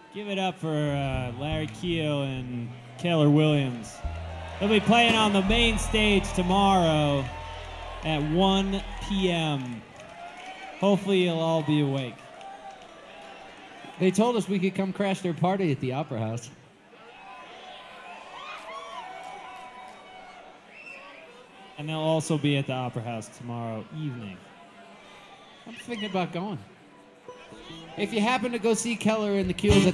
Give it up for Larry Keough and Keller Williams. They'll be playing on the main stage tomorrow at 1 p.m. Hopefully you'll all be awake. They told us we could come crash their party at the Opera House. And they'll also be at the Opera House tomorrow evening. I'm thinking about going. If you happen to go see Keller and the Keels at